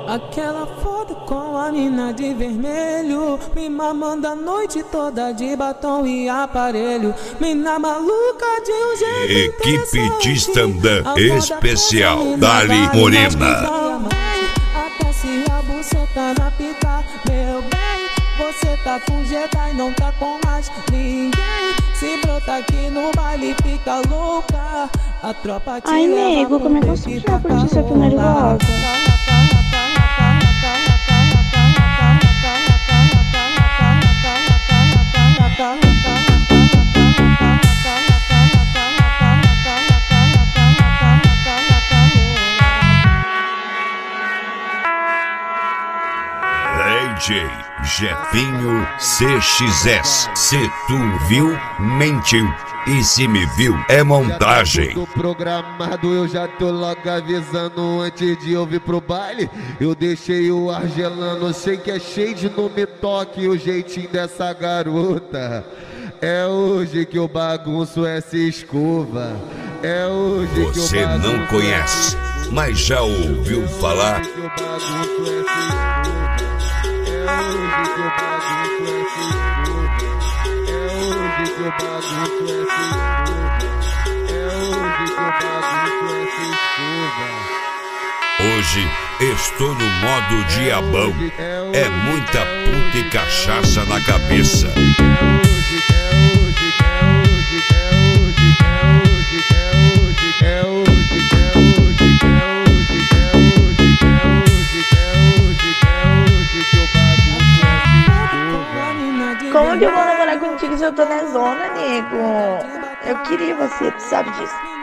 Aquela foto com a mina de vermelho, me mamando a noite toda de batom e aparelho. Mina maluca de um jeito Equipe de stand-up especial Dali Morena. Até se a buceta na pica, meu bem, você tá com Jedi e não tá com mais ninguém. Se brota aqui no baile fica louca, a tropa te Ai, nego, como é que eu sou já por isso eu tô nervosa? DJ Jefinho CXS. Se tu viu, mentiu. E se me viu, é montagem. Tô programado, eu já tô logo avisando antes de eu vir pro baile. Eu deixei o ar gelando, sei que é cheio de não me toque o jeitinho dessa garota. É hoje que o bagunço essa escova. É hoje Você que o bagunço não conhece, mas já ouviu falar? Hoje estou no modo diabão. É muita puta e cachaça na cabeça. Como que eu vou namorar contigo se eu tô na zona, nego? Eu queria você, tu sabe disso.